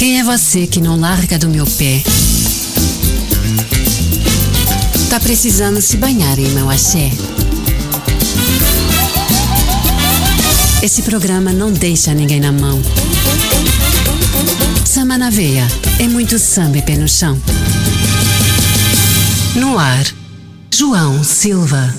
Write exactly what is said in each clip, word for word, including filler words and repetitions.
Quem é você que não larga do meu pé? Tá precisando se banhar em meu axé? Esse programa não deixa ninguém na mão. Samba na veia, é muito samba e pé no chão. No ar, João Silva.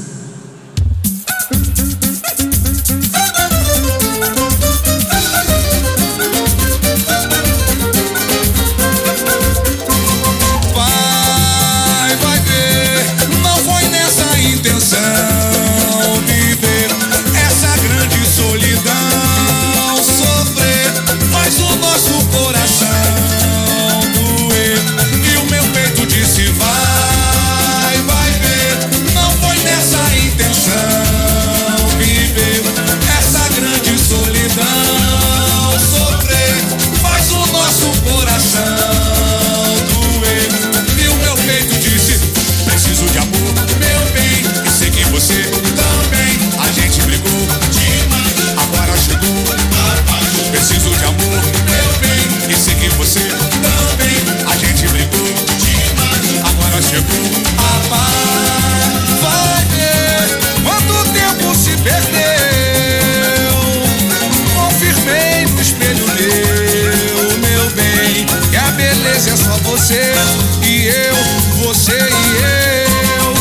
Vai, vai ver, não foi nessa intenção viver essa grande solidão, sofrer, faz o nosso coração doer e o meu peito disse vai, vai ver, não foi nessa intenção viver essa grande solidão, sofrer, faz o nosso coração doer e o meu peito disse preciso de amor, meu bem, e sei que você também, a gente brigou demais, agora chegou a paz. Preciso de amor, meu bem, e sei que você também, a gente brigou demais, agora chegou a paz. Vai ver quanto tempo se perdeu, confirmei no espelho meu, meu bem, que a beleza é só você e eu, você e eu.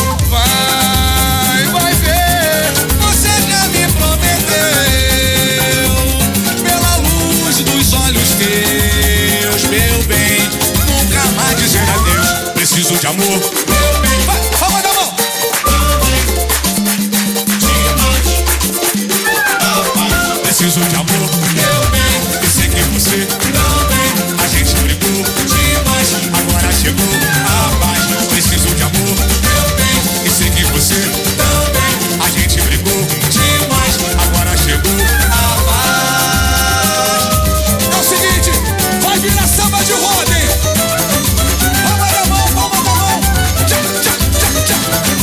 Vai, vai ver, você já me prometeu, pela luz dos olhos teus, meu bem, nunca mais dizer adeus. Preciso de amor, meu bem, vai, palma da mão. Preciso de amor, meu bem, e sei que você também, a gente brigou demais, agora chegou a paz. Preciso de amor, meu bem, e sei que você também, a gente brigou demais, agora chegou a paz. É o seguinte, vai virar samba de roda, hein? Palma da mão, palma da mão, tchá, tchá, tchá, tchá.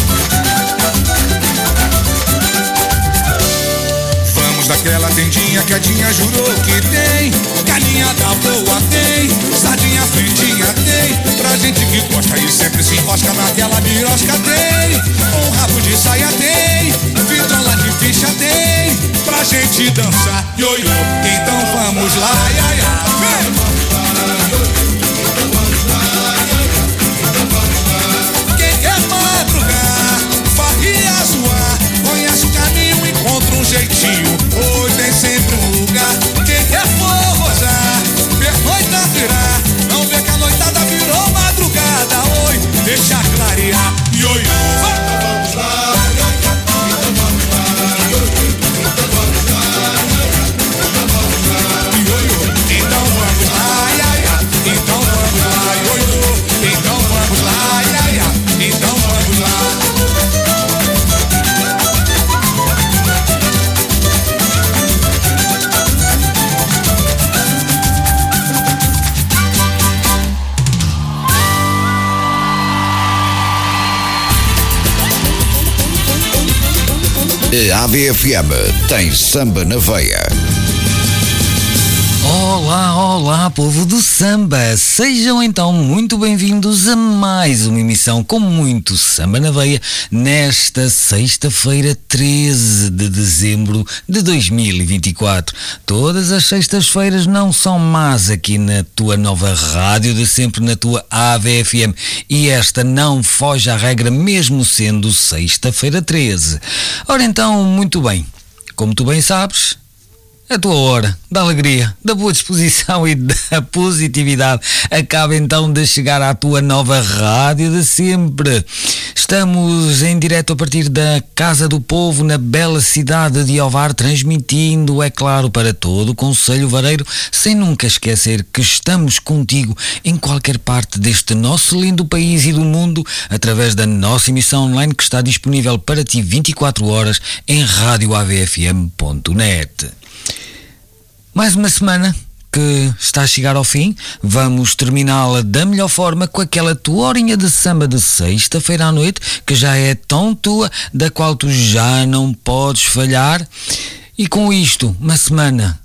Vamos daquela tendinha que a Dinha jurou que tem, galinha da boa tem, sardinha fritinha tem, pra gente que gosta e sempre se enrosca naquela birosca tem, um rabo de saia tem, vitrola de ficha tem, pra gente dançar ioiô, então vamos lá, ai, ai, ai, vem! Quem quer madrugar, farria zoar, conhece o caminho, encontra um jeitinho, hoje tem sempre um lugar. Quem quer forrosar, pernoita virar, não vê que a noitada virou madrugada, oi, deixa clarear, ioiô, vai! Então vamos lá, então vamos lá, então vamos lá, então vamos lá, ioiô, então vamos lá, ai, ai, ai, então vamos lá, ioiô, então vamos lá, ai, ai, ai, então vamos lá. A V F M tem samba na veia. Olá, olá, povo do samba! Sejam então muito bem-vindos a mais uma emissão com muito samba na veia nesta sexta-feira, treze de dezembro de dois mil e vinte e quatro. Todas as sextas-feiras não são más aqui na tua nova rádio de sempre, na tua A V F M, e esta não foge à regra mesmo sendo sexta-feira treze. Ora então, muito bem, como tu bem sabes, a tua hora da alegria, da boa disposição e da positividade acaba então de chegar à tua nova rádio de sempre. Estamos em direto a partir da Casa do Povo, na bela cidade de Ovar, transmitindo, é claro, para todo o Concelho Vareiro, sem nunca esquecer que estamos contigo em qualquer parte deste nosso lindo país e do mundo, através da nossa emissão online que está disponível para ti vinte e quatro horas em rádio a v f m ponto net. Mais uma semana que está a chegar ao fim, vamos terminá-la da melhor forma com aquela tua horinha de samba de sexta-feira à noite, que já é tão tua, da qual tu já não podes falhar. E com isto, uma semana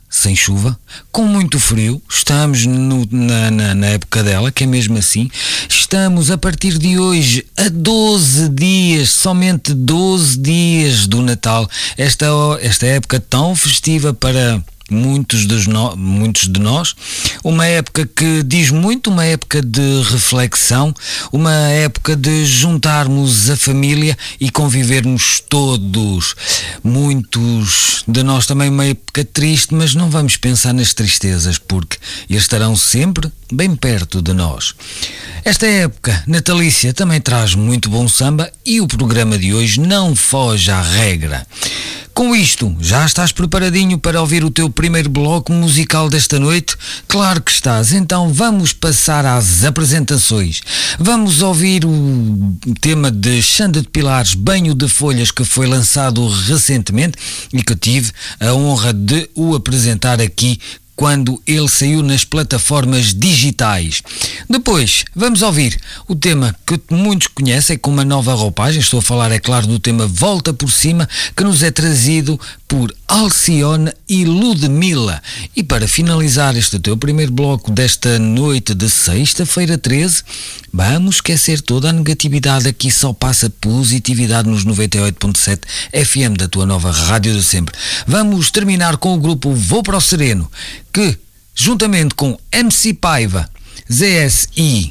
sem chuva, com muito frio. Estamos no, na, na, na época dela, que é mesmo assim. Estamos a partir de hoje a doze dias, somente doze dias do Natal. Esta, esta época tão festiva para muitos, dos no, muitos de nós, uma época que diz muito, uma época de reflexão, uma época de juntarmos a família e convivermos todos. Muitos de nós também uma época triste, mas não vamos pensar nas tristezas, porque eles estarão sempre bem perto de nós. Esta época natalícia também traz muito bom samba e o programa de hoje não foge à regra. Com isto, já estás preparadinho para ouvir o teu primeiro bloco musical desta noite? Claro que estás, então vamos passar às apresentações. Vamos ouvir o tema de Xanda de Pilares, Banho de Folhas, que foi lançado recentemente e que eu tive a honra de o apresentar aqui quando ele saiu nas plataformas digitais. Depois, vamos ouvir o tema que muitos conhecem com uma nova roupagem. Estou a falar, é claro, do tema Volta por Cima, que nos é trazido por Alcione e Ludmilla. E para finalizar este teu primeiro bloco desta noite de sexta-feira treze, vamos esquecer toda a negatividade. Aqui só passa positividade nos noventa e oito ponto sete F M da tua nova rádio de sempre. Vamos terminar com o grupo Vou para o Sereno, que, juntamente com M C Paiva, Z S I,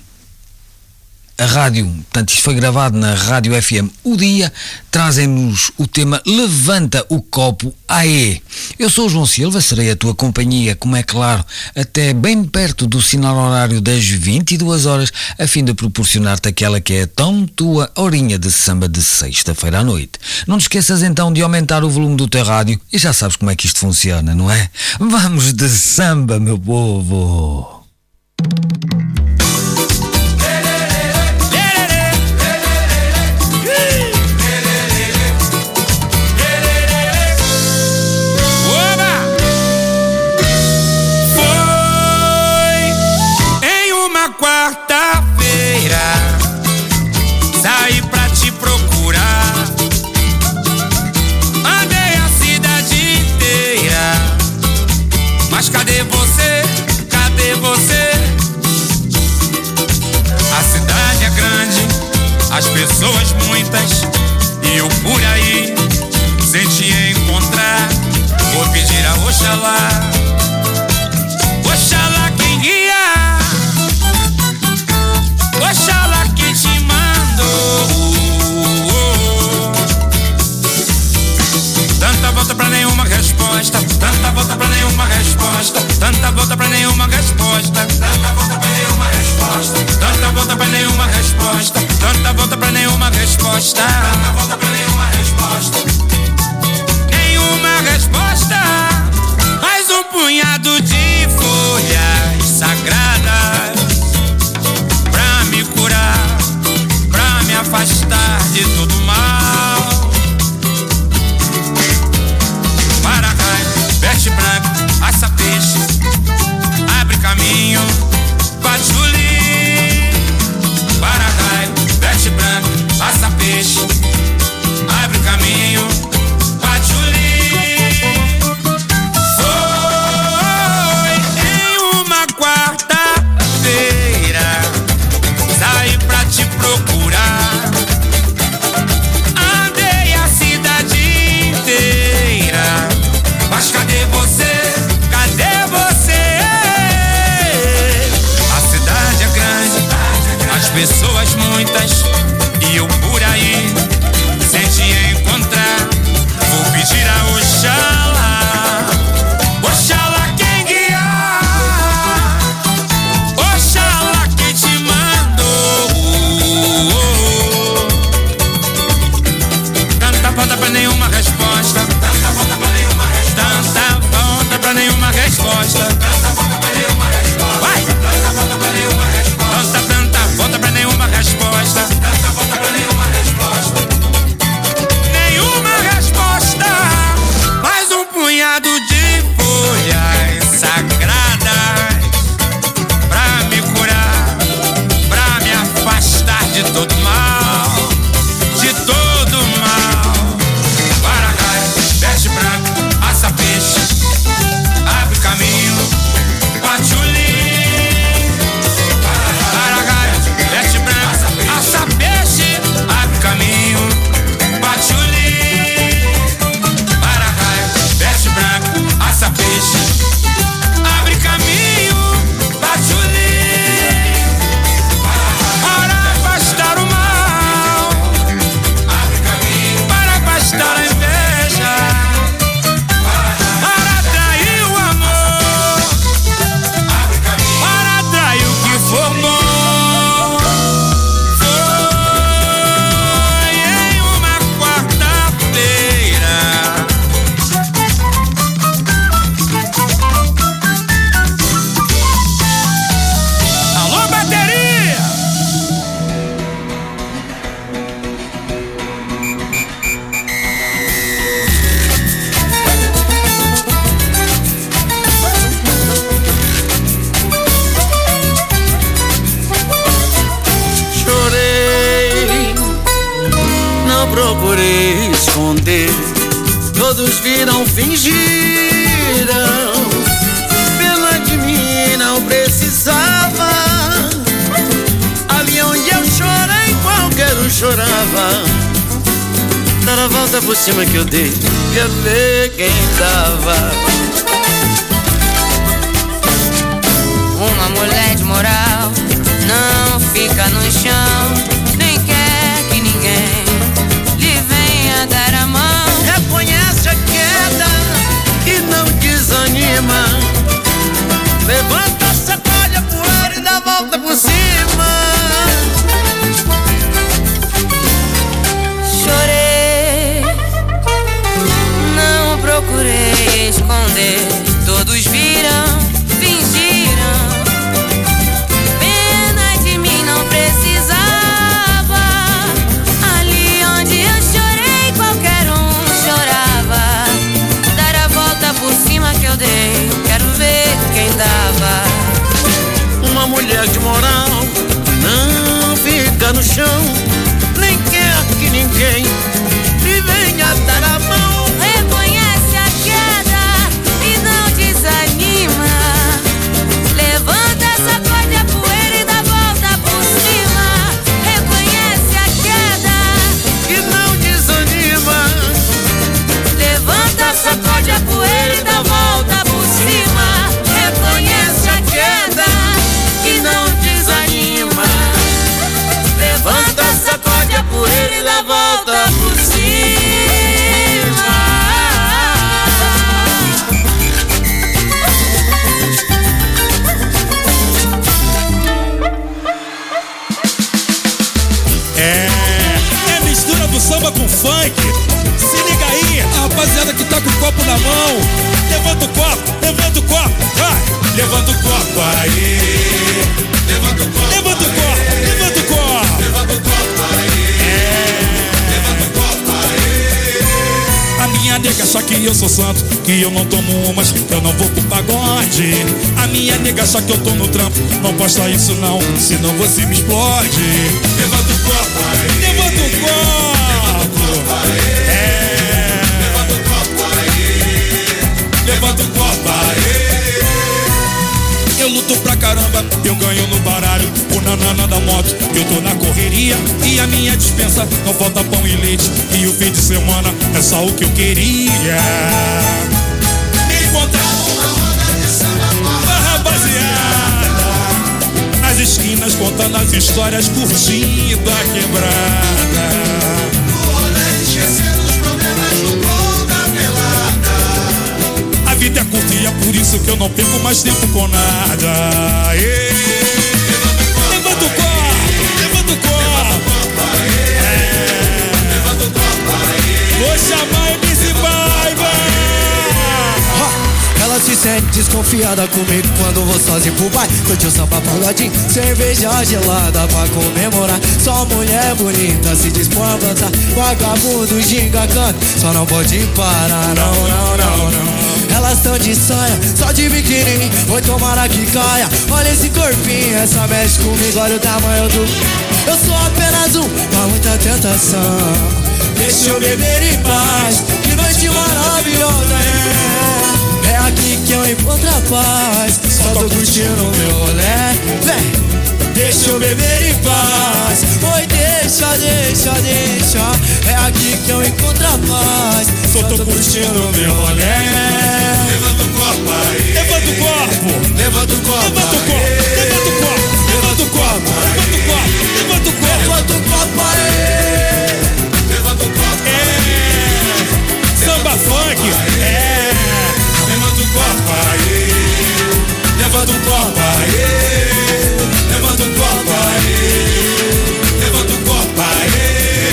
a rádio, portanto isto foi gravado na Rádio F M O Dia, trazem-nos o tema Levanta o Copo Aê. Eu sou o João Silva, serei a tua companhia, como é claro, até bem perto do sinal horário das vinte e duas horas, a fim de proporcionar-te aquela que é a tão tua horinha de samba de sexta-feira à noite. Não te esqueças então de aumentar o volume do teu rádio e já sabes como é que isto funciona, não é? Vamos de samba, meu povo! Quarta-feira, saí pra te procurar. Andei a cidade inteira, mas cadê você? Cadê você? A cidade é grande, as pessoas muitas, e eu por aí, sem te encontrar, vou pedir a Oxalá, Oxalá quem guia, Oxalá que te mandou. Tanta volta pra nenhuma resposta, tanta volta pra nenhuma resposta, tanta volta pra nenhuma resposta, tanta volta pra nenhuma resposta, tanta volta pra nenhuma resposta, tanta volta pra nenhuma resposta, tanta volta pra nenhuma resposta, nenhuma resposta, mais um punhado de folhas sagradas pra me curar, pra me afastar de todo mal. Para-raio, veste branco, assa peixe, abre caminho, patchouli. Para-raio, veste branco, assa peixe, abre caminho, todos viram, fingiram. Pena de mim não precisava. Ali onde eu chorei, qualquer um chorava. Dar a volta por cima que eu dei, quer ver quem dava. Uma mulher de moral não fica no chão, nem quer que ninguém lhe venha dar a mão. Reconhece a queda e não desanima. Levanta, sacode a poeira e dá a volta por cima. Chorei, não procurei esconder, todos viram, fingiram. Pena de mim não precisava. Ali onde eu chorei, qualquer um chorava. Dar a volta por cima que eu dei, quero ver quem dava. Uma mulher de moral não fica no chão, nem quer que ninguém lhe venha dar a mão. Reconhece a queda e não desanima. Levanta, sacode a poeira e dá a volta por cima. Reconhece a queda E não desanima. Levanta, sacode a poeira e dá a volta por cima. Reconhece a queda E não desanima. Levanta, sacode a poeira e dá a volta por cima. É, é mistura do samba com funk. Se liga aí, a rapaziada que tá com o copo na mão. Levanta o copo, levanta o copo, vai. Levanta o copo aí. Levanta o copo, levanta o copo, levanta o copo. Levanta o copo aí. É. Levanta o copo aí. A minha nega acha que eu sou santo, que eu não tomo umas, que eu não vou pro pagode. A minha nega acha que eu tô no trampo, não posta isso não, senão você me explode. Levanta o copo aí. Levanta o copo. É. Levanta o copo aí. Levanta o copo aí. Eu luto pra caramba, eu ganho no baralho. O nanana da moto, eu tô na correria. E a minha dispensa não falta pão e leite. E o fim de semana é só o que eu queria. Me encontrar uma roda de samba com a rapaziada nas esquinas contando as histórias, curtindo a quebrada. No rolê esquecendo os problemas no gol da pelada. A vida é curta e é por isso que eu não perco mais tempo com nada. Ei. Levanta o copo, levanta o copo. É. Levanta o copo aí. Vou chamar M C Paiva. Ela se sente desconfiada comigo quando vou sozinho pro baile. Curtiu samba pagodinho, cerveja gelada pra comemorar. Só mulher bonita se dispõe a dançar. Vagabundo, ginga, canta, só não pode parar, não, não, não, não. Elas tão de saia, só de biquíni, oi tomara que caia. Olha esse corpinho, essa mexe comigo, olha o tamanho do... Eu sou apenas um, pra muita tentação. Deixa eu beber em paz, que noite maravilhosa é. É aqui que eu encontro a paz, só tô curtindo o meu rolê. Vem! Deixa eu beber em paz. Oi, deixa, deixa, deixa. É aqui que eu encontro a paz. Só tô curtindo o meu rolê. Levanta o copo aí. Levanta o copo. Levanta o copo. Levanta o copo. Levanta o copo. Levanta o copo. Levanta o copo. Levanta o copo. Levanta o copo aí. Levanta o copo. É. Samba funk. É. Levanta o copo aí. Levanta o copo aí. Levanta o copo aí. Levanta o copo aí.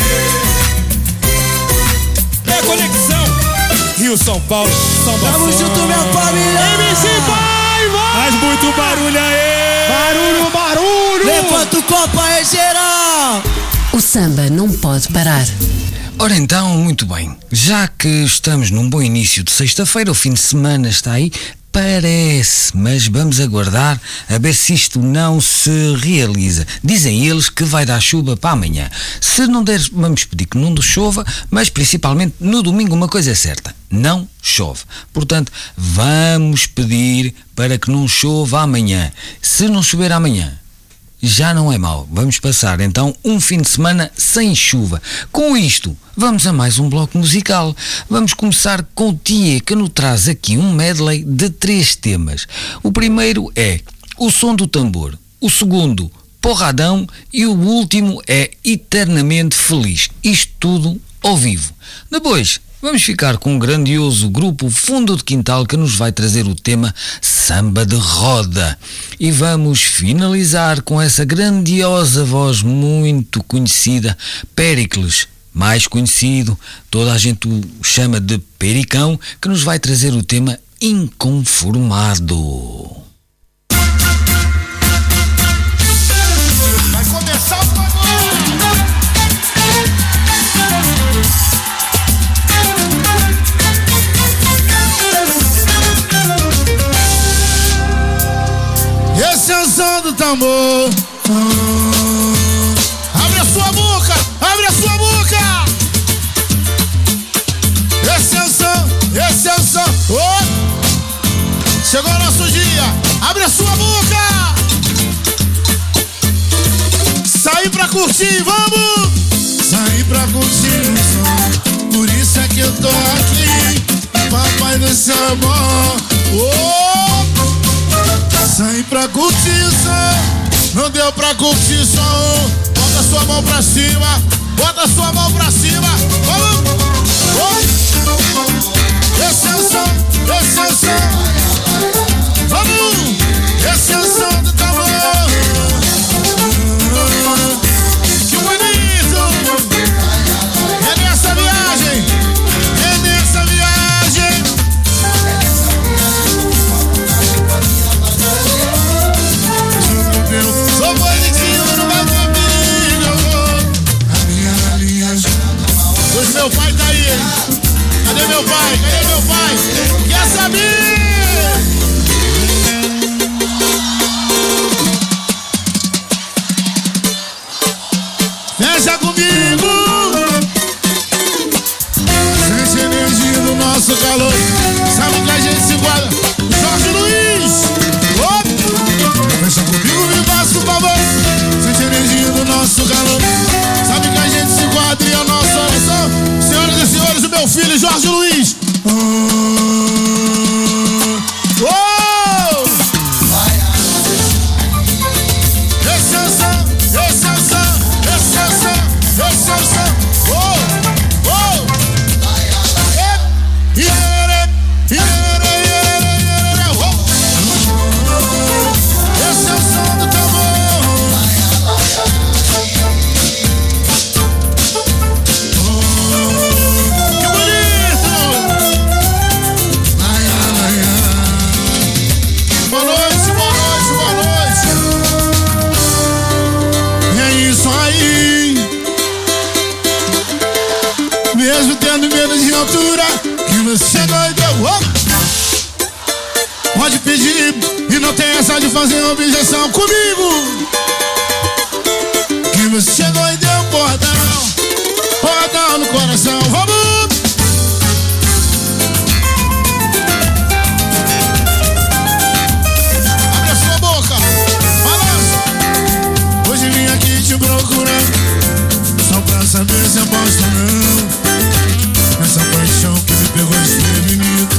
É a conexão Rio São Paulo, Samba Tamo funk. junto, minha família. M C Paiva. Faz muito barulho aí. Barulho, barulho. Levanta o copo aí, geral. O samba não pode parar. Ora então, muito bem, já que estamos num bom início de sexta-feira, o fim de semana está aí, parece, mas vamos aguardar a ver se isto não se realiza. Dizem eles que vai dar chuva para amanhã. Se não der, vamos pedir que não chova, mas principalmente no domingo uma coisa é certa, não chove. Portanto, vamos pedir para que não chova amanhã. Se não chover amanhã, já não é mau. Vamos passar então um fim de semana sem chuva. Com isto, vamos a mais um bloco musical. Vamos começar com o Tia, que nos traz aqui um medley de três temas. O primeiro é O Som do Tambor. O segundo, Porradão. E o último é Eternamente Feliz. Isto tudo ao vivo. Depois, vamos ficar com um grandioso grupo Fundo de Quintal que nos vai trazer o tema Samba de Roda. E vamos finalizar com essa grandiosa voz muito conhecida, Péricles, mais conhecido, toda a gente o chama de Pericão, que nos vai trazer o tema Inconformado. Vai começar o pagode. Esse é o som do tambor. Abre a sua boca, abre a sua boca. Esse é o som, esse é o som. Oh! Chegou o nosso dia, abre a sua boca. Sair pra curtir, vamos! Sair pra curtir o som, por isso é que eu tô aqui. Papai do céu é bom. Oh! Sair pra curtir o som, não deu pra curtir só um. Bota sua mão pra cima, bota sua mão pra cima. Vamos! Oh! Esse é o som, esse é o som. Vamos! Esse é o som do tambor. Que bonito! É nessa viagem, é nessa viagem. Sou bonitinho no meu amigo. A minha, a minha. Hoje meu pai tá aí. Cadê meu pai? Cadê meu pai? Quer saber? Fecha comigo. Sente a energia do nosso calor. Sabe que a gente se guarda. Jorge Luiz. Oh! Fecha comigo, me passa por favor. Sente a energia do nosso calor. Sabe que a gente se guarda e a nossa oração. Senhoras e senhores, o meu filho Jorge Luiz. Oh! Oh! Esse é o som, esse é o som, esse é o som, esse é o som. Oh! Oh! Iere, iere, iere, iere, oh! Esse é o som do tambor. Que bonito! Boa noite, boa noite, boa noite. É isso aí. Mesmo tendo medo de altura, que você chegou e deu. Oh! Pode pedir e não tem essa de fazer objeção comigo. Que você chegou e deu portão, portão no coração. Vamos! Abre a sua boca, balança. Hoje vim aqui te procurando, só pra saber se aposta ou não. Essa paixão que me pegou desprevenido.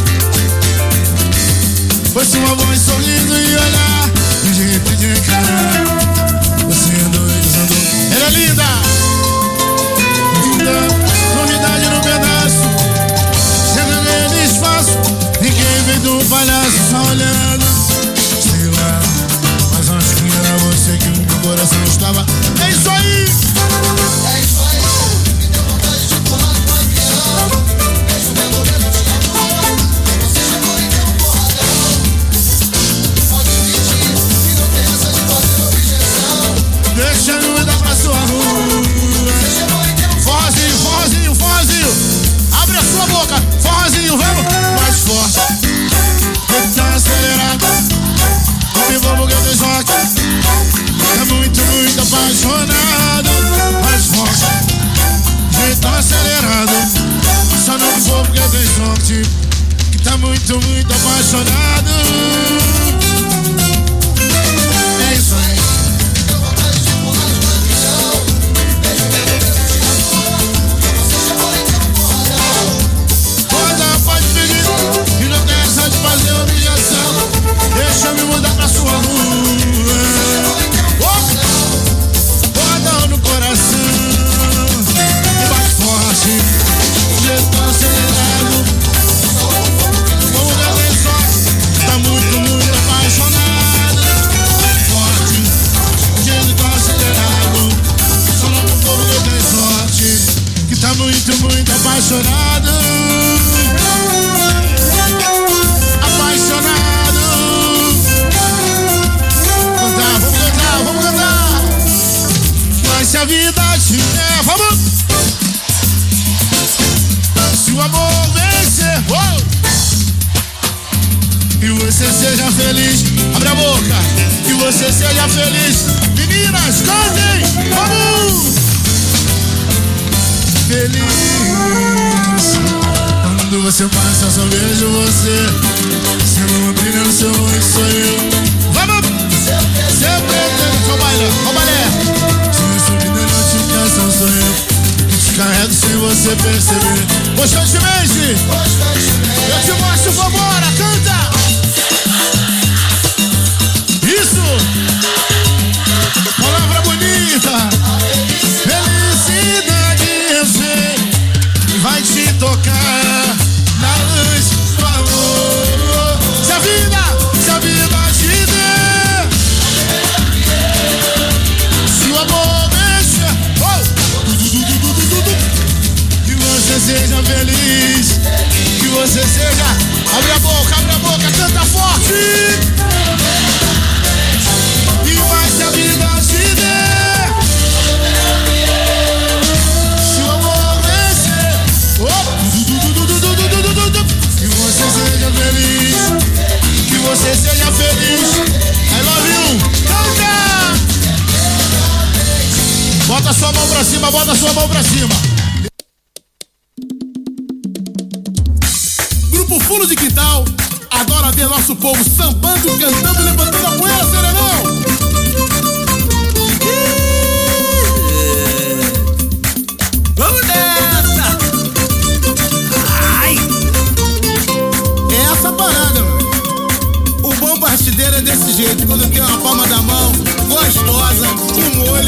Fosse uma voz sorrindo e olhar de jeito de encarar. Você andou e desandou. Ela é linda! Linda, novidade no pedaço. Chega nele espaço. Ninguém veio do palhaço só olhando. Sei lá, mas acho que era você que no meu coração estava. É isso aí! É isso aí! Me deu vontade de pular no avião. Deixa o meu governo te amor. Você chegou e deu um porradão. Pode mentir, que não tem essa de fazer. muito, muito apaixonado. É isso aí. Pode, pode pedir, e não tem essa de fazer humilhação. Deixa eu me mudar pra sua rua. Bota no coração e bate forte, jeito acelerado. Vamos dar bem só, tá muito, muito apaixonado. Forte, jeito acelerado. Só não pro povo que tem sorte, que tá muito, muito apaixonado. Apaixonado. Cantar, vamos cantar, vamos cantar. Mas se a vida te der, vamos. Se o amor vencer, oh, que você seja feliz. Abre a boca, que você seja feliz. Meninas, cantem, vamos. Feliz. Quando você passa, só vejo você. Seu brilho no seu rosto sou eu. Vamos! Seu preto, só baila, ó balé. Sua vida não te cansa, sou eu. Carrego sem você perceber. Constantemente eu te mostro, vambora, canta. Isso. Palavra bonita. Felicidade eu sei, vai te tocar na luz do amor. Se a vida, se a vida te der, se o amor deixa, oh, que você seja feliz, que você seja. Abre a boca, abre a boca, canta forte. E vai se a vida te der, se o amor vencer, oh, que você seja feliz, que você seja feliz. I love you, canta. Bota sua mão pra cima, bota sua mão pra cima. Grupo Fundo de Quintal adora ver nosso povo sambando, cantando, levantando a poeira, Serenão. Vamos nessa! Ai! É essa parada, mano. O bom partideiro é desse jeito, quando tem uma palma da mão gostosa, um molho.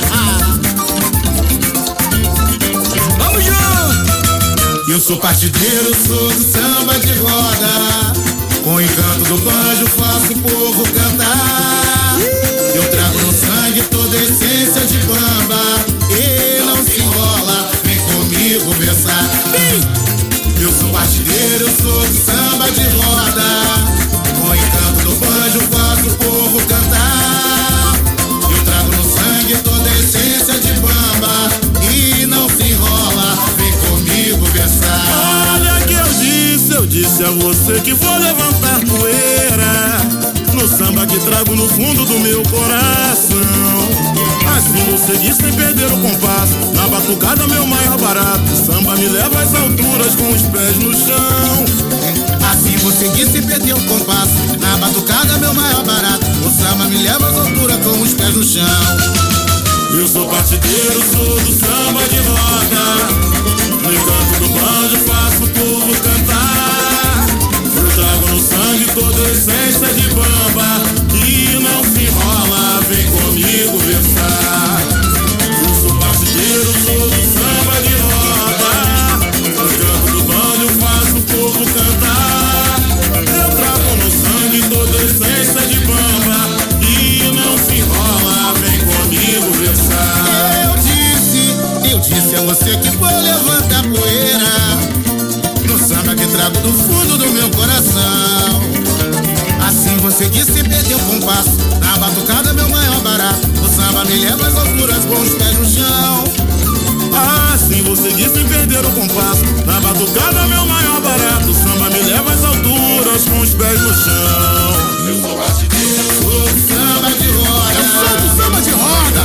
Vamos junto! Eu sou partideiro, sou do samba de roda. Com o encanto do banjo faço o povo cantar. Eu trago no sangue toda a essência de bamba. E não se enrola, vem comigo versar. Eu sou partideiro, eu sou do samba de roda. Com o encanto do banjo faço o povo cantar. Eu trago no sangue toda a essência de bamba. E não se enrola, vem comigo versar. Olha que eu disse, eu disse a você que vou levantar poeira no samba que trago no fundo do meu coração. Assim vou seguir sem perder o compasso, na batucada meu maior barato. O samba me leva às alturas com os pés no chão. Assim vou seguir sem perder o compasso, na batucada meu maior barato. O samba me leva às alturas com os pés no chão. Eu sou partideiro, sou do samba de roda. No encanto do banjo faço o povo cantar. Eu trago no sangue toda a essência de bamba. E não se enrola, vem comigo versar. Eu sou partideiro, sou do samba de roda. No encanto do banjo faço o povo cantar. Eu trago no sangue toda a essência de bamba. E não se enrola, vem comigo versar. Eu disse, eu disse a você que vou levantar poeira no samba que trago do fundo do meu coração. Assim você disse sem perder o compasso, na batucada meu maior barato. O samba me leva às alturas com os pés no chão. Assim você disse sem perder o compasso, na batucada meu maior barato. O samba me leva às alturas com os pés no chão. Eu sou partideiro, sou do samba de roda. Eu sou do samba de roda.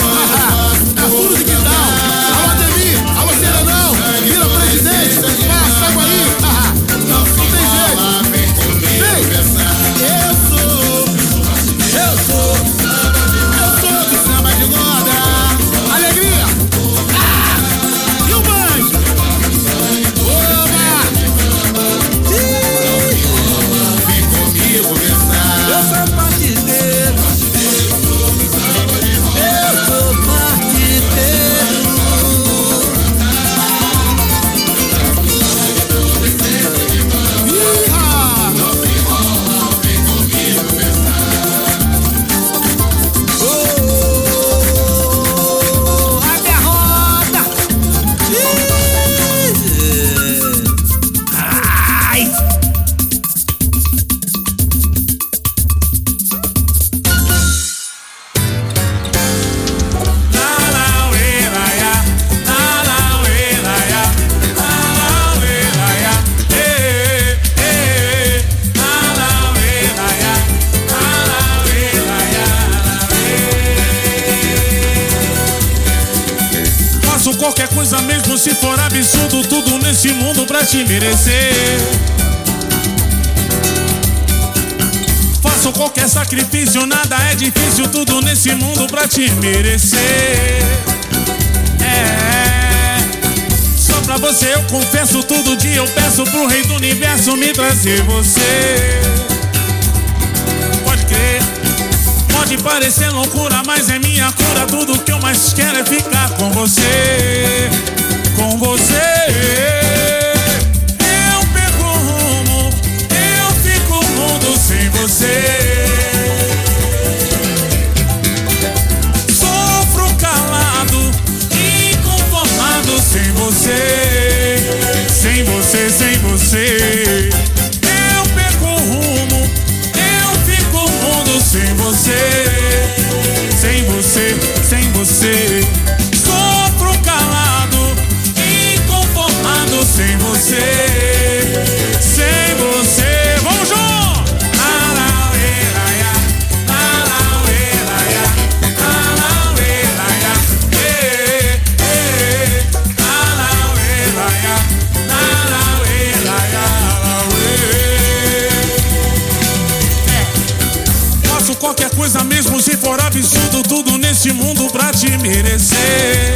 É Fundo de Quintal. Alô, Ademir, alô, Serenão. Vira presidente, passa água aí. Não tem jeito. coisa mesmo se for absurdo, tudo nesse mundo pra te merecer. Faço qualquer sacrifício, nada é difícil, tudo nesse mundo pra te merecer. É, só pra você eu confesso, todo dia eu peço pro rei do universo me trazer você. Pode crer, pode parecer loucura, mas é minha cura, tudo que eu mais quero é ficar com você. Com você. Eu perco o rumo, eu fico o mundo sem você. Sofro calado, inconformado sem você. Sem você, sem você. Eu perco o rumo, eu fico o mundo sem você. Sem você, sem você. Sofro calado, inconformado sem você. Sem você. Vamos juntos! Qualquer coisa mesmo se for absurdo, tudo nesse mundo pra te merecer.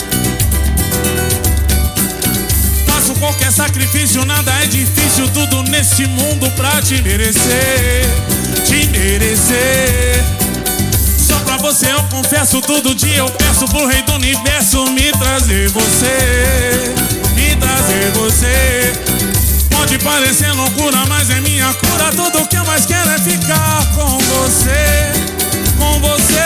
Faço qualquer sacrifício, nada é difícil, tudo nesse mundo pra te merecer. Te merecer. Só pra você eu confesso, todo dia eu peço pro rei do universo me trazer você. Me trazer você. Pode parecer loucura, mas é minha cura, tudo que eu mais quero é ficar com você. Com você.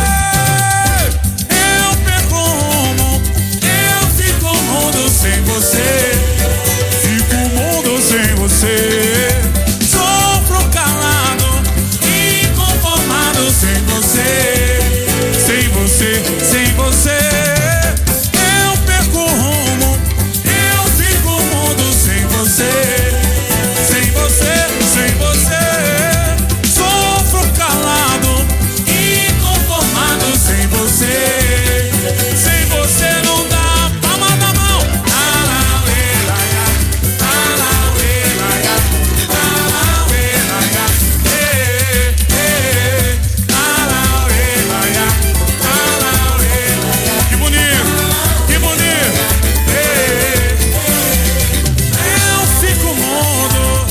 Eu perco o rumo, eu fico o mundo sem você. Fico o mundo sem você. Sofro calado, inconformado sem você. Sem você, sem você. Eu perco o rumo, eu fico o mundo sem você. Sem você, sem você. Sofro calado, inconformado sem você. Sem você não dá palma da mão. Alauê-laia, alauê-laia, alauê-laia, eh, eh, alauê-laia, alauê-laia. Que bonito, que bonito. Eh, eu fico mudo.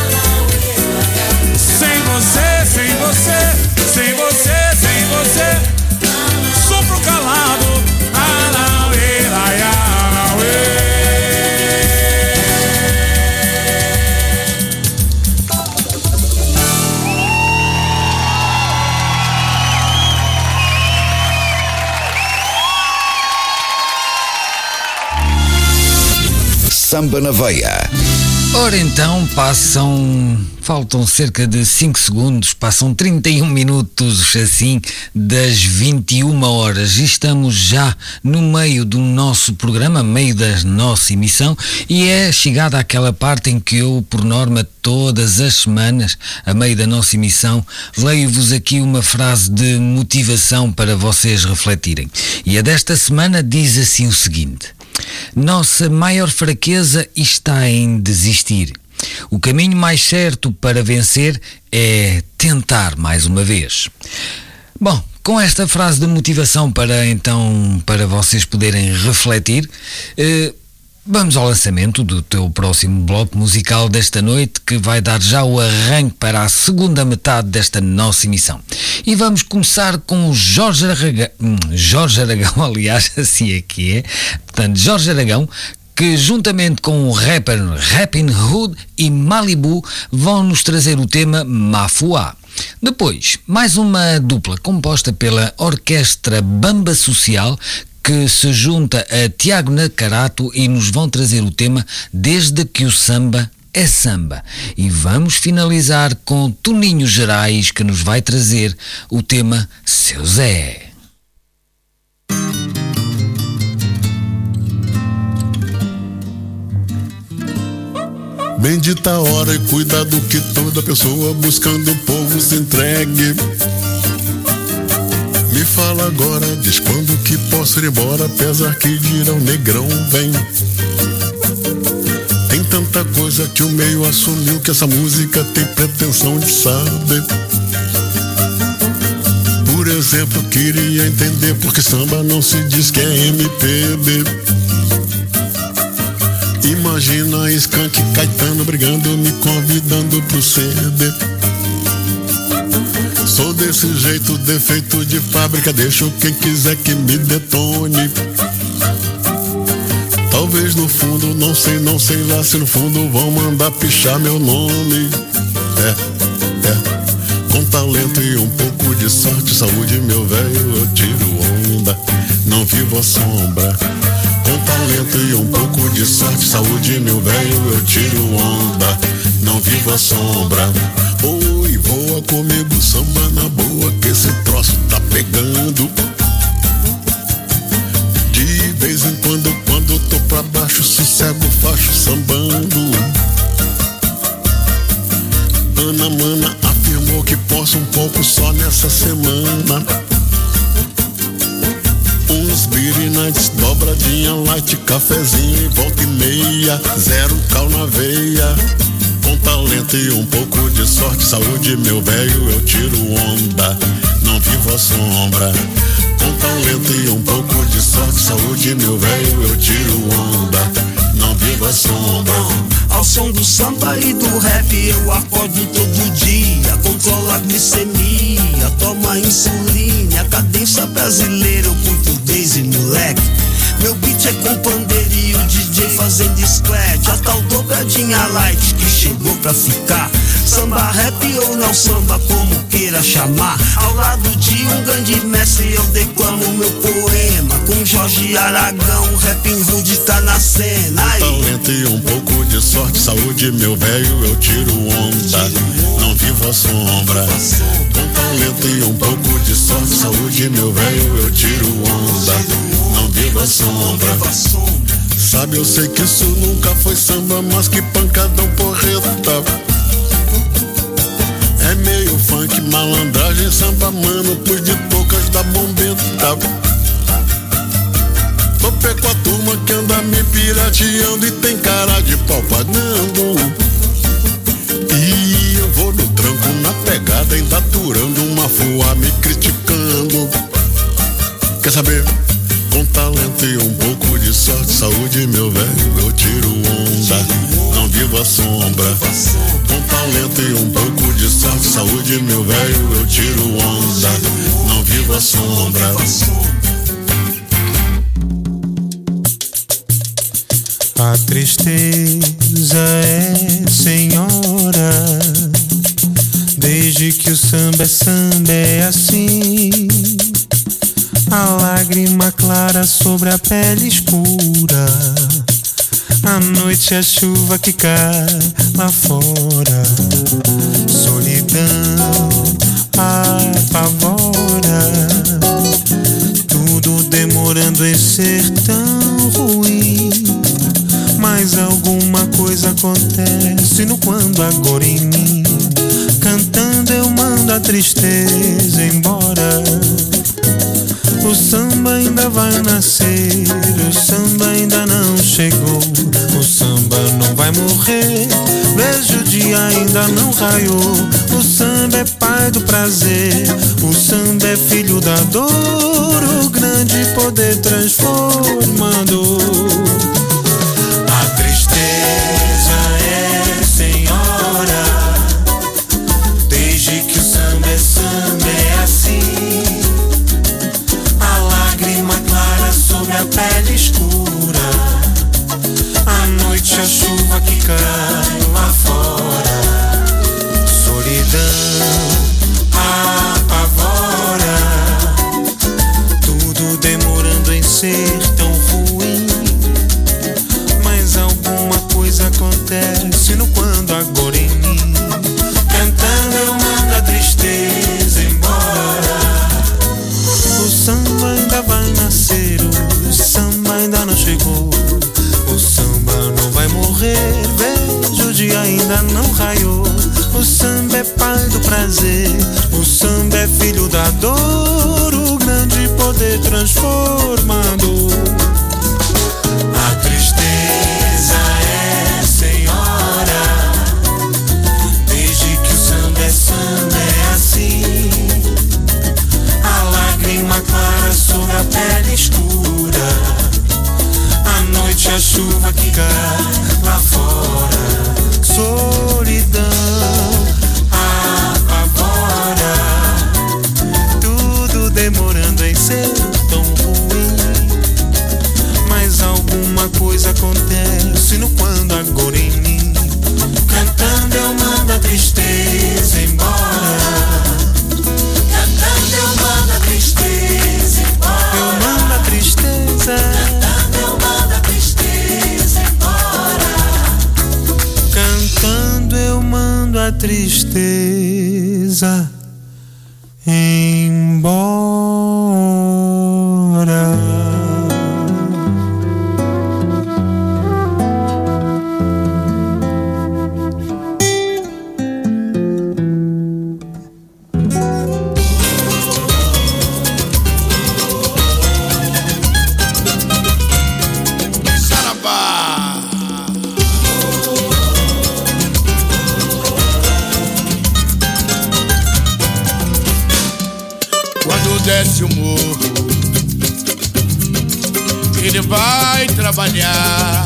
Sem você, sem você, sem você, sem você. Sopro calado. Alauê, laia, alauê. Samba na Veia. Ora então, passam, faltam cerca de cinco segundos, passam trinta e um minutos assim das vinte e uma horas e estamos já no meio do nosso programa, meio da nossa emissão, e é chegada aquela parte em que eu, por norma, todas as semanas, a meio da nossa emissão, leio-vos aqui uma frase de motivação para vocês refletirem. E a desta semana diz assim o seguinte: nossa maior fraqueza está em desistir. O caminho mais certo para vencer é tentar mais uma vez. Bom, com esta frase de motivação para então para vocês poderem refletir, eh, vamos ao lançamento do teu próximo bloco musical desta noite, que vai dar já o arranque para a segunda metade desta nossa emissão. E vamos começar com o Jorge Aragão, Jorge Aragão, aliás, assim é que é, portanto, Jorge Aragão, que juntamente com o rapper Rappin' Hood e Malibu vão nos trazer o tema Mafuá. Depois, mais uma dupla composta pela Orquestra Bamba Social, que se junta a Tiago Nacarato e nos vão trazer o tema Desde que o Samba é Samba. E vamos finalizar com Toninho Gerais, que nos vai trazer o tema Seu Zé. Bendita a hora e cuidado que toda pessoa buscando o povo se entregue. Me fala agora, diz quando que posso ir embora, apesar que dirão negrão vem. Tem tanta coisa que o meio assumiu que essa música tem pretensão de saber. Por exemplo, queria entender porque samba não se diz que é M P B. Imagina Skank e Caetano brigando, me convidando pro C D. Sou desse jeito, defeito de fábrica, deixo quem quiser que me detone. Talvez no fundo, não sei, não sei lá se no fundo vão mandar pichar meu nome. É, é. Com talento e um pouco de sorte, saúde, meu velho, eu tiro onda. Não vivo à sombra. Com talento e um pouco de sorte, saúde, meu velho, eu tiro onda. Não vivo à sombra. Oi, voa comigo, samba na boa, que esse troço tá pegando. De vez em quando, quando tô pra baixo, sossego, facho sambando. Ana Mana afirmou que posso um pouco só nessa semana. Uns beer nights, dobradinha, light, cafezinho e volta e meia. Zero cal na veia. Com talento e um pouco de sorte, saúde, meu velho, eu tiro onda. Não vivo à sombra. Com talento e um pouco de sorte, saúde, meu velho, eu tiro onda. Não vivo à sombra. Ao som do samba e do rap eu acordo todo dia. Controla a glicemia, toma insulina. A cadência brasileira eu curto desde moleque. Meu beat é com pandeiro e o D J fazendo scratch. A tal dobradinha light que chegou pra ficar. Samba rap ou não samba, como queira chamar. Ao lado de um grande mestre eu declamo meu poema. Com Jorge Aragão, rap rude tá na cena. Com talento e um pouco de sorte, saúde, meu velho, eu tiro onda. Não vivo à sombra. Com talento e um pouco de sorte, saúde, meu velho, eu tiro onda. Não vivo à sombra. Sabe, eu sei que isso nunca foi samba, mas que pancadão porreta. É meio funk, malandragem, samba, mano, pus de toucas da bombeta. Topé com a turma que anda me pirateando e tem cara de pau pagando. E eu vou no tranco, na pegada, ainda aturando uma fua me criticando. Quer saber? Com talento e um pouco de sorte, saúde, meu velho, eu tiro onda. Não vivo à sombra. Com talento e um pouco de sorte, saúde, meu velho, eu tiro onda. Não vivo à sombra. A tristeza é senhora. Desde que o samba é samba é assim. A lágrima clara sobre a pele escura. A noite, a chuva que cai lá fora. Solidão apavora. Tudo demorando em ser tão ruim. Mas alguma coisa acontece no quando agora em mim. Cantando eu mando a tristeza embora. O samba ainda vai nascer, o samba ainda não chegou. O samba não vai morrer, vejo o dia ainda não raiou. O samba é pai do prazer, o samba é filho da dor. O grande poder transformador. A tristeza é senhora. Desde que o samba é samba é assim. Sobre a pele escura. A noite, a chuva que cai lá fora. Solidão apavora. Tudo demorando em ser tão ruim. Mas alguma coisa acontece no quando agora em mim. Cantando eu mando a tristeza embora. O samba ainda vai nascer, o samba ainda não chegou. O samba não vai morrer, vejo o dia ainda não raiou. O samba é pai do prazer, o samba é filho da dor. O certeza de poder transformador. A tristeza é senhora, desde que o samba é samba é assim. A lágrima clara sobre a pele escura, à noite a chuva que cai lá fora. Solidão apavora, tudo demorando em ser tão ruim. Mas alguma coisa acontece no quando agora em mim. Cantando eu mando a tristeza embora. Cantando eu mando a tristeza embora. Eu mando a tristeza. Cantando eu mando a tristeza embora. Cantando eu mando a tristeza embora. Desce o morro, ele vai trabalhar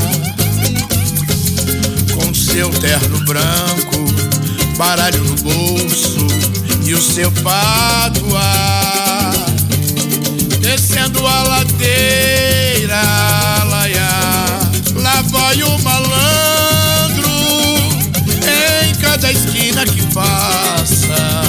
com seu terno branco, baralho no bolso e o seu patuá. Descendo a ladeira, laiá, lá vai o malandro em cada esquina que passa.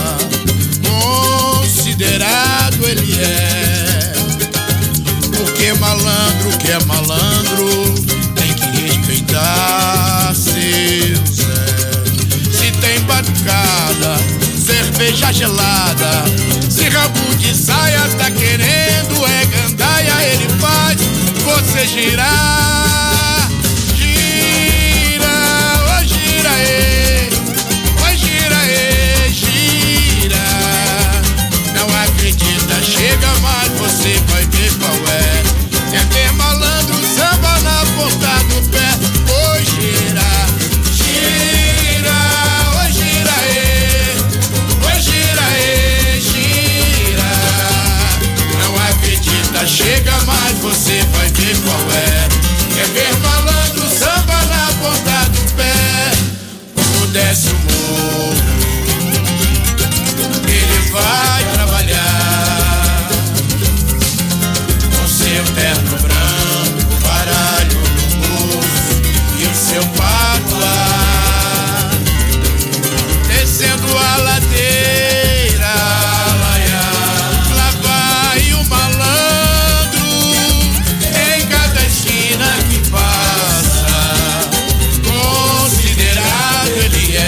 Considerado ele é, porque malandro que é malandro tem que respeitar seu Zé. Se tem batucada, cerveja gelada, se rabo de saia tá querendo é gandaia, ele faz você girar. Gira, oh gira aí, oh gira aí, gira. Não acredita, chega mais, você vai ver qual é. Quer ver malandro, samba na ponta do pé. Oi, gira, gira, oi, gira aí, oi, gira aí, gira. Não acredita, chega mais, você vai ver qual é. Quer ver malandro, samba na ponta do pé. Quando desce o morro, ele vai trabalhar com seu terno branco, baralho no bolso e o seu patuá. Descendo a ladeira, laiá, lá vai o malandro em cada esquina que passa. Considerado ele é,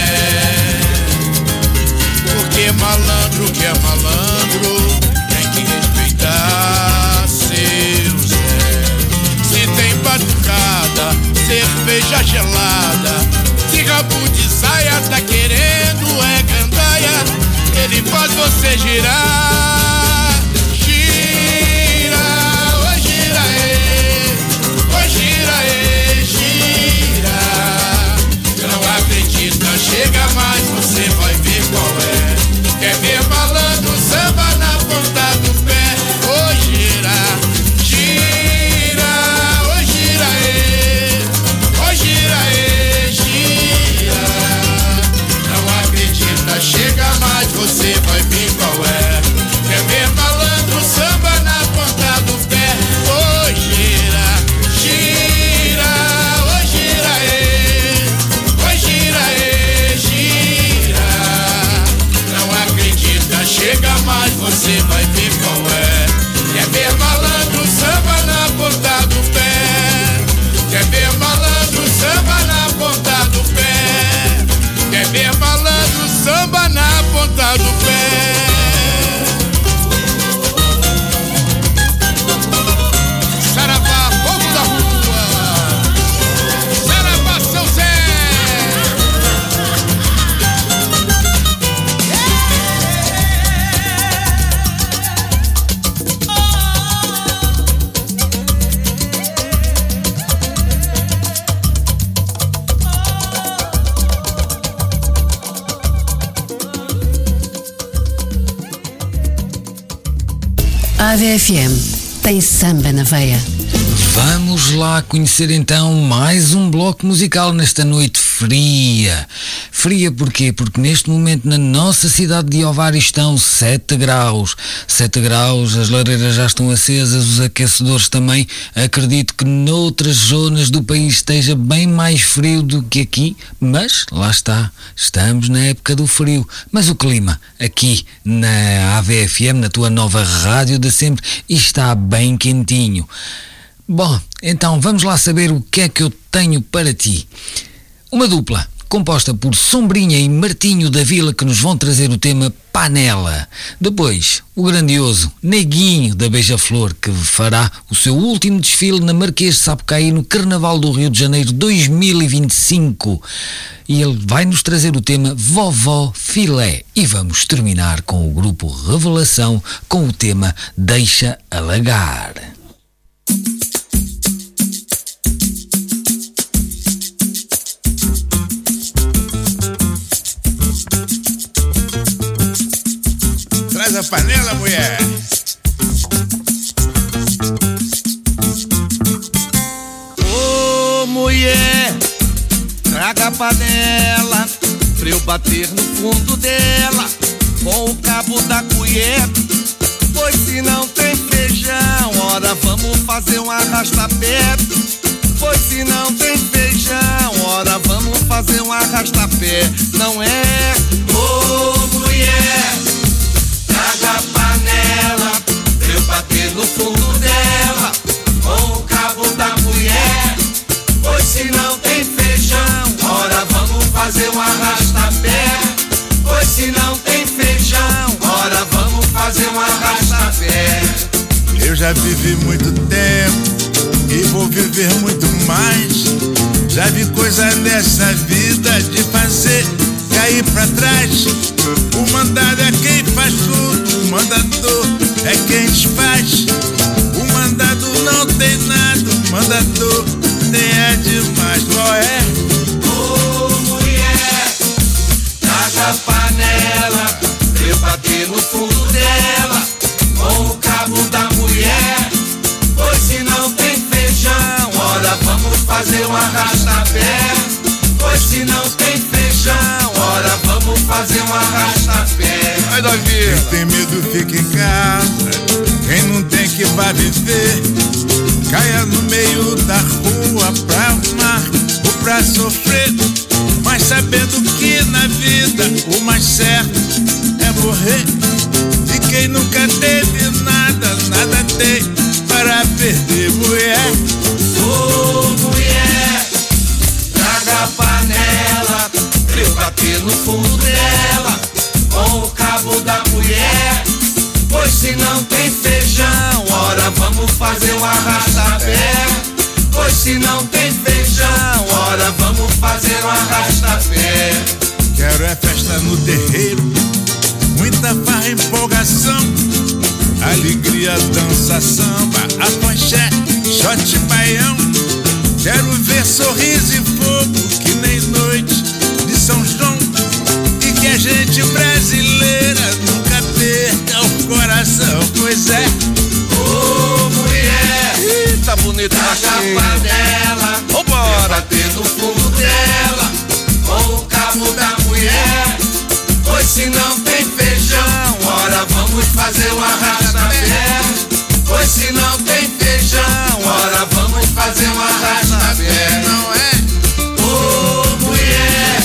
porque malandro que é malandro tem que respeitar seu Zé. Se tem batucada, cerveja gelada, se rabo de saia tá querendo é gandaia, ele faz você girar. Gira, oh gira aí, oh gira aí, gira. Não acredita, chega mais, você vai ver qual é. Quer ver malandro, samba na ponta do pé. Oh gira, gira, oh gira aí, oh gira aí, gira. Não acredita, chega mais, você vai ver qual é. Quer ver malandro, samba na ponta do pé. Oh gira, gira, oh gira aí, oh gira aí, gira. Não acredita, chega mais, você vai ver qual é. Quer ver malandro, samba na ponta do pé. Quer ver malandro, samba na ponta do pé. Quer ver malandro, samba na ponta do pé. A V F M tem samba na veia. Vamos lá conhecer então mais um bloco musical nesta noite fria. Fria porquê? Porque neste momento na nossa cidade de Ovar estão sete graus. sete graus, as lareiras já estão acesas, os aquecedores também. Acredito que noutras zonas do país esteja bem mais frio do que aqui, mas lá está, estamos na época do frio. Mas o clima aqui na A V F M, na tua nova rádio de sempre, está bem quentinho. Bom, então vamos lá saber o que é que eu tenho para ti. Uma dupla composta por Sombrinha e Martinho da Vila que nos vão trazer o tema Panela. Depois, o grandioso Neguinho da Beija-Flor que fará o seu último desfile na Marquês de Sapucaí no Carnaval do Rio de Janeiro dois mil e vinte e cinco. E ele vai nos trazer o tema Vovó Filé. E vamos terminar com o grupo Revelação com o tema Deixa Alagar. Traz a panela, mulher. Ô, mulher, traga a panela pra eu bater no fundo dela com o cabo da colher. Pois se não tem feijão, ora vamos fazer um arrasta-pé. Pois se não tem feijão, ora vamos fazer um arrasta-pé. Não é? Ô, mulher, traga a panela pra eu bater no fundo dela com o cabo da mulher. Pois se não tem feijão, ora vamos fazer um arrasta-pé. Pois se não tem feijão, ora vamos fazer um arrasta-pé. Eu já vivi muito tempo e vou viver muito mais. Já vi coisa nessa vida de fazer cair pra trás. O mandado é quem faz tudo, o mandador é quem desfaz. O mandado não tem nada, o mandador tem é demais. Qual é? Ô, mulher, traga a panela pra eu bater no fundo dela com o cabo da mulher. Pois se não tem feijão, ora vamos fazer um arrasta-pé. Pois se não tem feijão, ora vamos fazer um arrasta-pé. Vai, Davi. Quem tem medo fica em casa, quem não tem que vá viver. Caia no meio da rua pra amar ou pra sofrer. Mas sabendo que na vida o mais certo é morrer. E quem nunca teve nada, nada tem para perder, mulher. Ô, mulher, traga a panela pra eu bater no fundo dela com o cabo da mulher. Pois se não tem feijão, ora vamos fazer um arrasta-pé. Pois se não tem feijão, ora vamos fazer um arrasta-pé. Quero é festa no terreiro, muita farra, empolgação, alegria, dança, samba, apanché, shot, baião. Quero ver sorriso e fogo que nem noite de São João. E que a gente brasileira nunca perca o coração. Pois é. Ô, mulher, Ih, tá bonita traga assim. a panela, Vambora. bater no fundo dela com o cabo da mulher. Pois se não tem feijão, ora vamos fazer um arrasta-pé. Pois se não tem feijão, ora vamos fazer um arrasta-pé. Não é? Ô, mulher,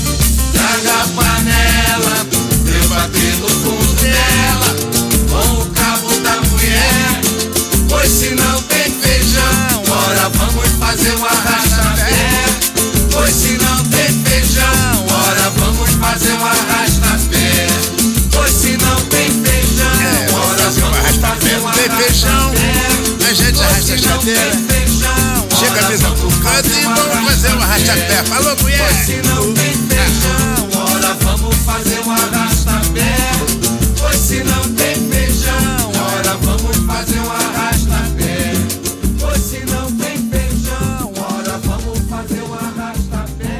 traga a panela pra eu bater no fundo dela com o cabo da mulher. Pois se não tem feijão, ora vamos fazer um arrasta-pé. Pois se não tem feijão, ora vamos fazer um arrasta-pé. Pois se não tem feijão, É, vamos ora fazer um vamos arrasta-pé. fazer um Não tem feijão, arrasta-pé. a gente arrasta a chateira. Chega a mesa pro canto e vamos fazer um arrasta-pé. Falou, mulher? Pois se não tem feijão, ora vamos fazer um arrasta-pé. Pois se não tem feijão, ora vamos fazer um arrasta-pé. Pois se não tem feijão, ora vamos fazer um arrasta-pé.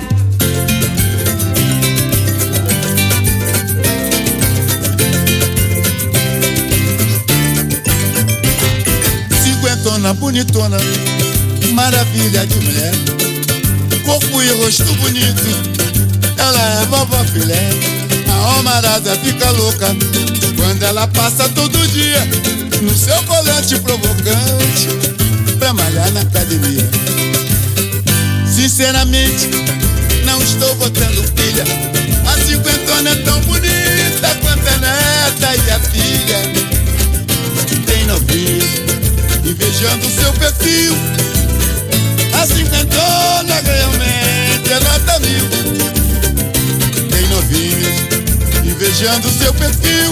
bonitona, maravilha de mulher, corpo e rosto bonito, ela é vovó filé. A almarada fica louca quando ela passa todo dia no seu colete provocante pra malhar na academia. Sinceramente, não estou botando pilha, a cinquentona é tão bonita quanto a neta e a filha. Tem novinha invejando seu perfil, a cinquentona realmente é nota mil. Tem novinhas invejando seu perfil,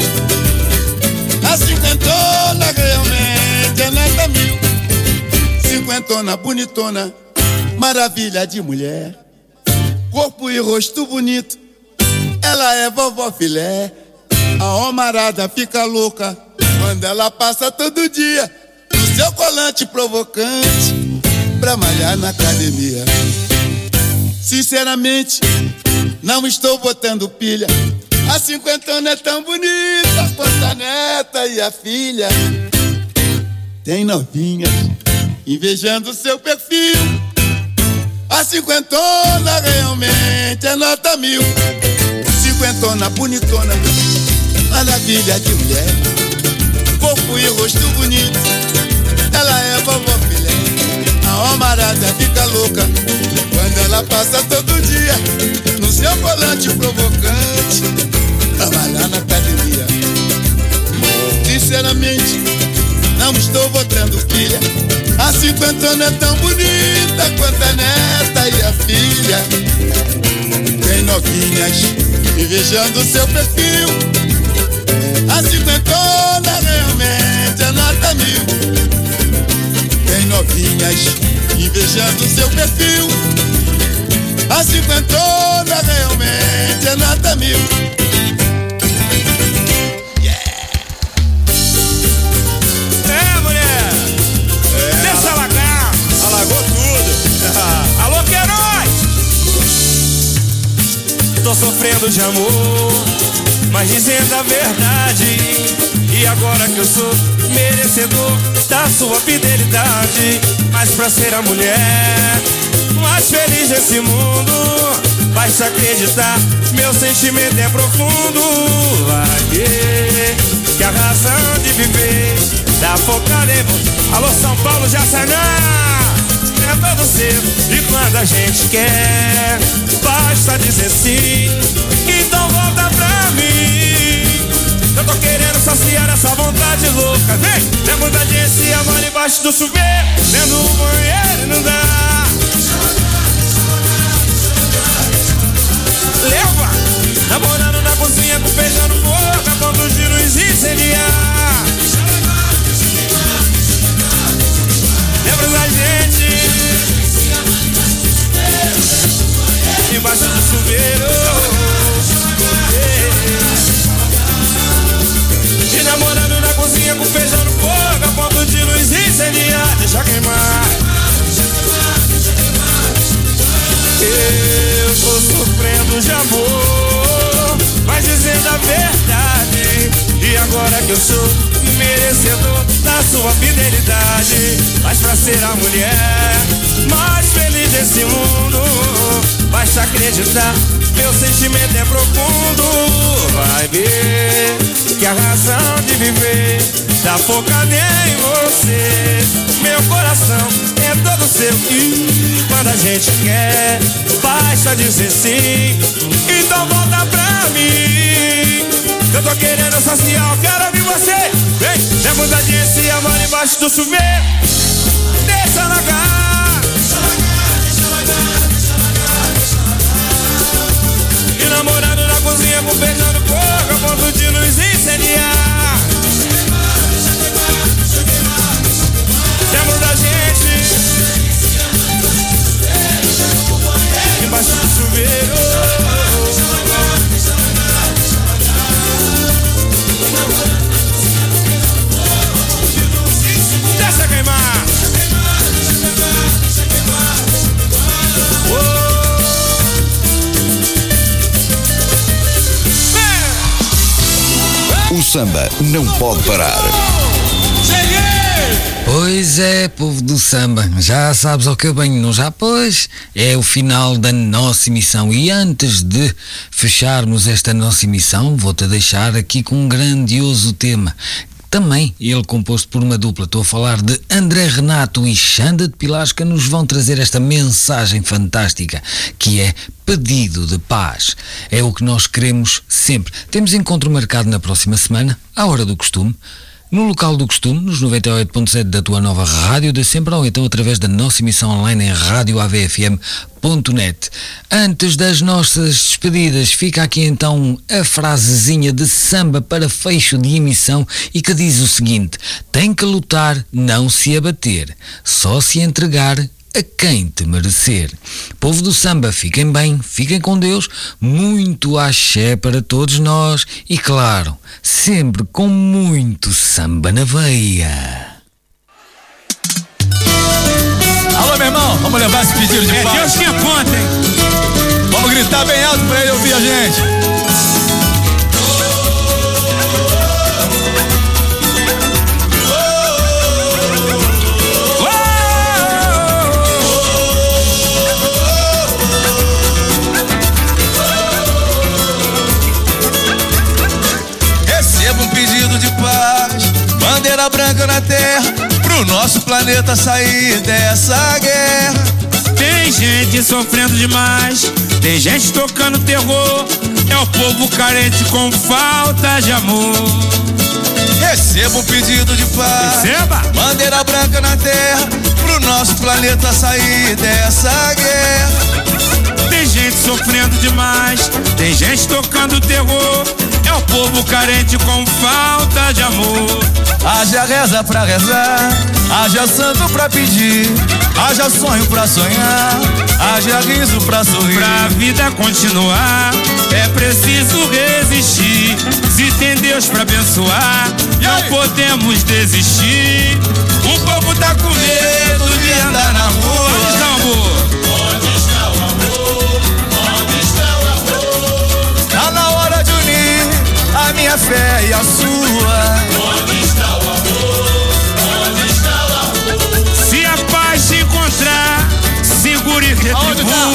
a cinquentona realmente é nota mil. Cinquentona bonitona, maravilha de mulher, corpo e rosto bonito, ela é vovó filé. A almarada fica louca quando ela passa todo dia no seu colante provocante pra malhar na academia. Sinceramente, não estou botando pilha, a cinquentona é tão bonita quanto a neta e a filha. Tem novinhas invejando seu perfil, a cinquentona realmente é nota mil. Cinquentona bonitona, maravilha de mulher, corpo e rosto bonito, ela é vovó filé. A almarada fica louca quando ela passa todo dia no seu volante provocante pra malhar na academia. Sinceramente, não estou botando pilha, a cinquentona é tão bonita quanto a neta e a filha. Tem novinhas invejando seu perfil, a cinquentona realmente é nota mil. Tem novinhas invejando seu perfil, a cinquentona realmente é nota mil. É, mulher! É, deixa alagar! Alagou tudo! Alô, Queiroz! Tô sofrendo de amor, mas dizendo a verdade. E agora que eu sou merecedor da sua fidelidade, mas pra ser a mulher mais feliz desse mundo, vai se acreditar, meu sentimento é profundo. Vai ver que a razão de viver tá focada em você. Alô, São Paulo, Jaçanã! É todo seu, e quando a gente quer, basta dizer sim. Então volta pra mim, eu tô querendo saciar essa vontade louca. Vem, lembro da gente e amor embaixo do chuveiro, dentro do banheiro não dá. Leva, namorando na cozinha com feijão no fogo, a ponto de luz incendiar. Lembra da gente embaixo do chuveiro, e namorando na cozinha com feijão no fogo, a ponto de luz incendiar. Deixa queimar. Eu tô sofrendo de amor, mas dizendo a verdade. E agora que eu sou merecedor da sua fidelidade, mas pra ser a mulher mais feliz desse mundo, basta acreditar, meu sentimento é profundo. Vai ver que a razão de viver tá focada em você. Meu coração é todo seu, e quando a gente quer, basta dizer sim. Então volta pra mim, eu tô querendo saciar, eu quero ouvir você. Vem, lembra da gente e amor embaixo do chuveiro, deixa largar. E namorando na cozinha com feijão no fogo, a ponto de luz incendiar. Lembra da gente embaixo do chuveiro, deixa queimar. O samba não pode parar. Cheguei! Pois é, povo do samba, já sabes ao que eu venho, não já? Pois é o final da nossa emissão e antes de fecharmos esta nossa emissão, vou-te deixar aqui com um grandioso tema. Também ele composto por uma dupla, estou a falar de André Renato e Xanda de Pilares, que nos vão trazer esta mensagem fantástica, que é pedido de paz. É o que nós queremos sempre. Temos encontro marcado na próxima semana, à hora do costume, no local do costume, nos noventa e oito ponto sete da tua nova rádio de sempre, ou então através da nossa emissão online em rádio a v f m ponto net. Antes das nossas despedidas, fica aqui então a frasezinha de samba para fecho de emissão e que diz o seguinte: tem que lutar, não se abater, só se entregar a quem te merecer. Povo do samba, fiquem bem, fiquem com Deus, muito axé para todos nós e, claro, sempre com muito samba na veia. Alô, meu irmão, vamos levar esse pedido de é paz. É Deus tinha conta, hein? Vamos gritar bem alto pra ele ouvir a gente. Bandeira branca na terra, pro nosso planeta sair dessa guerra. Tem gente sofrendo demais, tem gente tocando terror, é o povo carente com falta de amor. Receba um pedido de paz, receba. Bandeira branca na terra, pro nosso planeta sair dessa guerra. Tem gente sofrendo demais, tem gente tocando terror, é o povo carente com falta de amor. Haja reza pra rezar, haja santo pra pedir, haja sonho pra sonhar, haja riso pra sorrir. Pra vida continuar, é preciso resistir. Se tem Deus pra abençoar, não podemos desistir. O povo tá com medo de andar na rua. Onde está o amor? Onde está o amor? Onde está o amor? Tá na hora de unir a minha fé e a sua. Onde está o amor? Onde está o amor? Se a paz se encontrar, segure e retribua.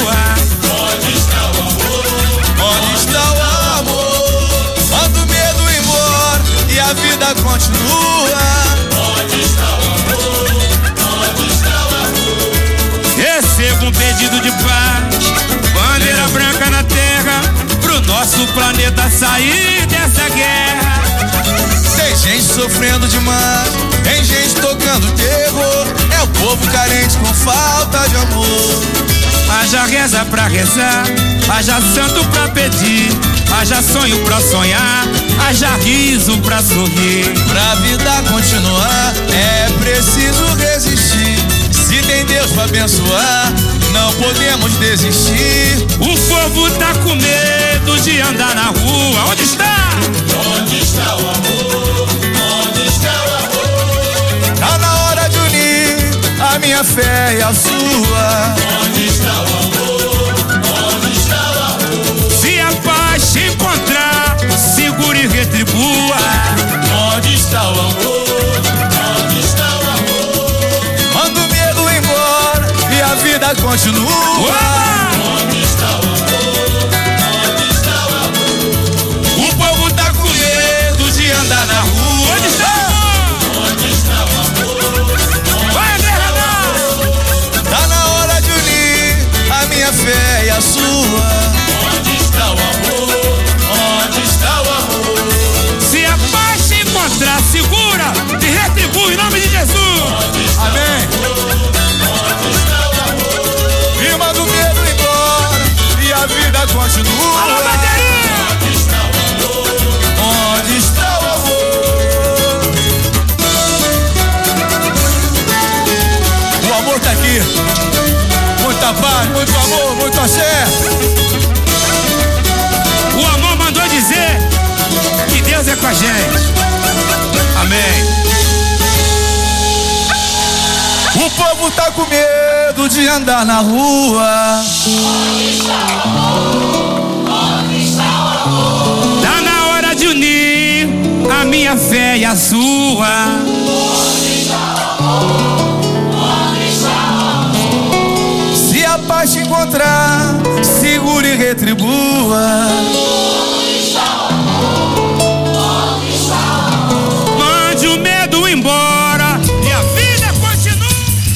Onde está o amor? Onde está o amor? Manda o medo embora e a vida continua. Onde está o amor? Onde está o amor? Receba um pedido de paz, bandeira branca na terra, pro nosso planeta sair dessa guerra. Tem gente sofrendo demais, tem gente tocando terror, é o povo carente com falta de amor. Haja reza pra rezar, haja santo pra pedir, haja sonho pra sonhar, haja riso pra sorrir. Pra vida continuar, é preciso resistir. Se tem Deus pra abençoar, não podemos desistir. O povo tá com medo de andar na rua. Onde está? Onde está o amor? Onde está o amor? Tá na hora de unir a minha fé e a sua. Onde está o amor? Onde está o amor? Se a paz se encontrar, segure e retribua. Onde está o amor? Onde está o amor? Manda o medo embora e a vida continua. Onde está o amor? Onde está o amor? O povo tá com medo de andar na rua. Onde está o amor? Onde está o amor? Vai, André Renato! Tá na hora de unir a minha fé e a sua. Onde está o amor? Onde está o amor? Se a paz se encontrar, segura e retribui em nome de Jesus. Amém. Onde está o amor? E manda o medo embora e a vida continua. Alô, bateria! Onde está o amor? Onde está o amor? O amor tá aqui. Muita paz, muito amor, muito axé. O amor mandou dizer que Deus é com a gente. Amém. O povo tá com medo de andar na rua. Onde está o amor? Onde está o amor? Tá na hora de unir a minha fé e a sua. Onde está o amor? voz te encontrar, segure e retribua. Mande o medo embora e a vida continua.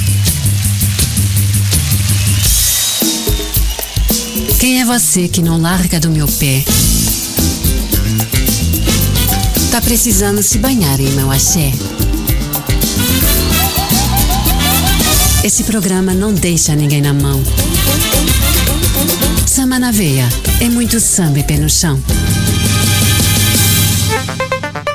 Quem é você que não larga do meu pé? Tá precisando se banhar em meu axé? Esse programa não deixa ninguém na mão. Samba na veia, é muito samba e pé no chão.